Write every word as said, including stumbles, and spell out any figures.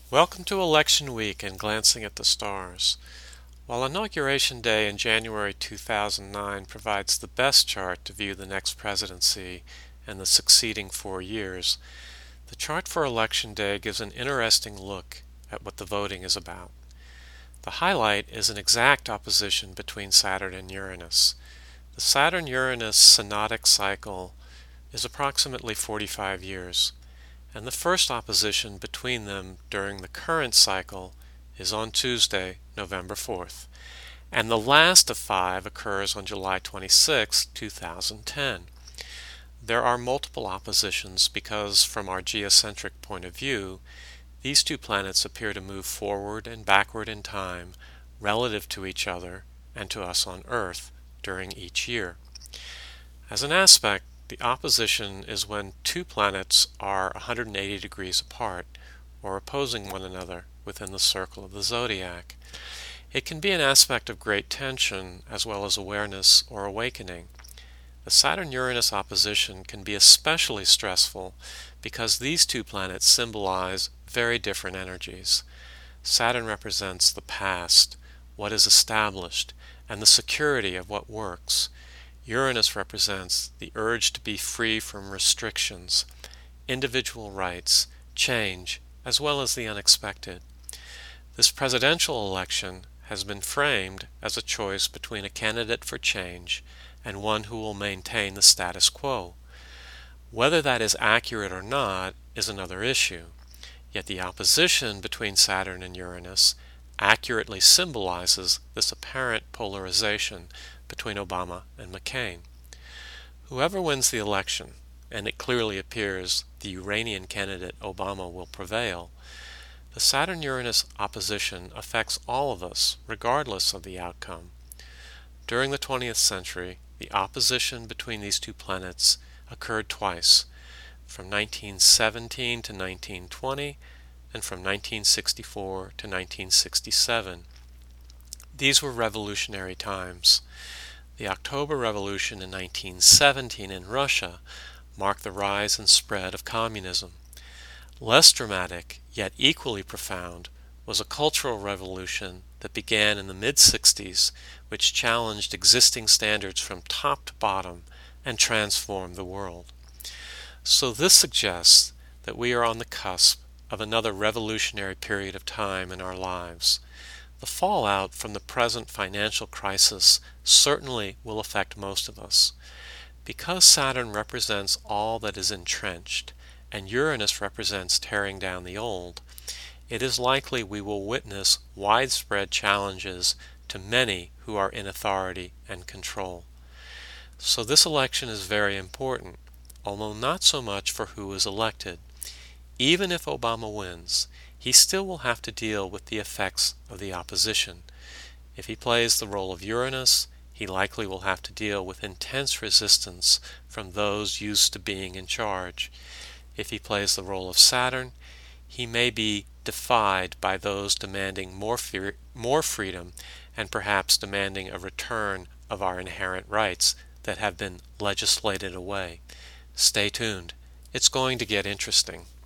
Welcome to Election Week and Glancing at the Stars. While Inauguration Day in January two thousand nine provides the best chart to view the next presidency and the succeeding four years, the chart for Election Day gives an interesting look at what the voting is about. The highlight is an exact opposition between Saturn and Uranus. The Saturn-Uranus synodic cycle is approximately forty-five years, and the first opposition between them during the current cycle is on Tuesday, November fourth, and the last of five occurs on July twenty-sixth, two thousand ten. There are multiple oppositions because, from our geocentric point of view, these two planets appear to move forward and backward in time relative to each other and to us on Earth during each year. As an aspect, the opposition is when two planets are one hundred eighty degrees apart, or opposing one another within the circle of the zodiac. It can be an aspect of great tension as well as awareness or awakening. The Saturn-Uranus opposition can be especially stressful because these two planets symbolize very different energies. Saturn represents the past, what is established, and the security of what works. Uranus represents the urge to be free from restrictions, individual rights, change, as well as the unexpected. This presidential election has been framed as a choice between a candidate for change and one who will maintain the status quo. Whether that is accurate or not is another issue, yet the opposition between Saturn and Uranus accurately symbolizes this apparent polarization between Obama and McCain. Whoever wins the election, and it clearly appears the Uranian candidate Obama will prevail, the Saturn-Uranus opposition affects all of us regardless of the outcome. During the twentieth century, the opposition between these two planets occurred twice, from nineteen seventeen to nineteen twenty, and from nineteen sixty-four to nineteen sixty-seven. These were revolutionary times. The October Revolution in nineteen seventeen in Russia marked the rise and spread of communism. Less dramatic, yet equally profound, was a cultural revolution that began in the mid-sixties, which challenged existing standards from top to bottom and transformed the world. So this suggests that we are on the cusp of another revolutionary period of time in our lives. The fallout from the present financial crisis certainly will affect most of us. Because Saturn represents all that is entrenched, and Uranus represents tearing down the old, it is likely we will witness widespread challenges to many who are in authority and control. So this election is very important, although not so much for who is elected. Even if Obama wins, he still will have to deal with the effects of the opposition. If he plays the role of Uranus, he likely will have to deal with intense resistance from those used to being in charge. If he plays the role of Saturn, he may be defied by those demanding more, fe- more freedom and perhaps demanding a return of our inherent rights that have been legislated away. Stay tuned. It's going to get interesting.